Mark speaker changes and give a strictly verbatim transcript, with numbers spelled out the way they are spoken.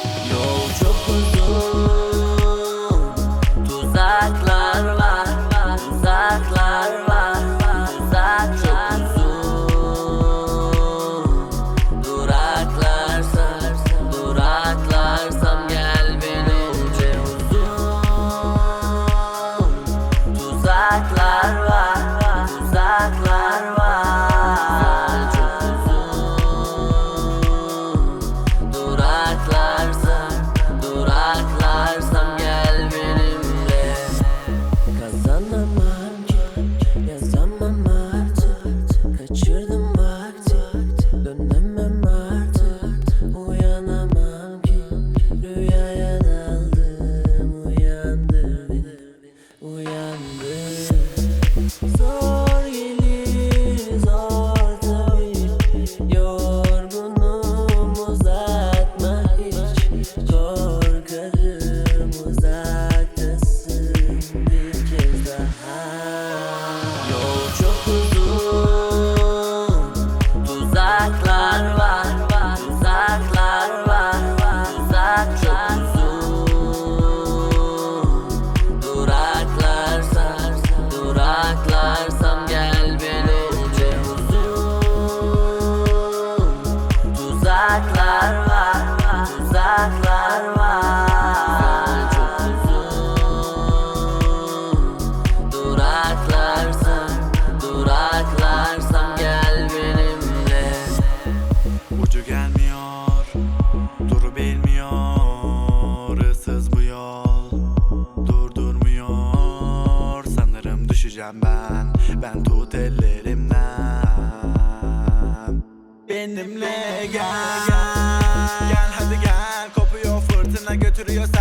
Speaker 1: Yol çok uzun, tuzaklar var, tuzaklar var, tuzaklar uzun. Duraklarsam, duraklarsam gel benimle uzun. Tuzaklar var, tuzaklar var, çok uzun. Duraklarsam, duraklarsam gel benimle. Kazanamam ki, yazamam artık. Kaçırdım vakti, dönemem artık. Uyanamam ki, rüyaya daldım. Uyandır beni, uyandır. Zor gelir, zor tabii. Yorgunum, uzatma hiç. Korkarım uzaktasın bir kez daha. Yol çok uzun, tuzaklar var, tuzaklar var, tuzak çok uzun. Duraklarsam, duraklarsam gel benimle uzun. Tuzaklar var, tuzaklar var, çok uzun. Duraklarsam, duraklarsam gel benimle.
Speaker 2: Ucu gelmiyor, duru bilmiyor. Issız bu yol, durdurmuyor. Sanırım düşeceğim ben, ben tut ellerimden. Benimle gel, gel hadi gel. Kopuyor fırtına, götürüyor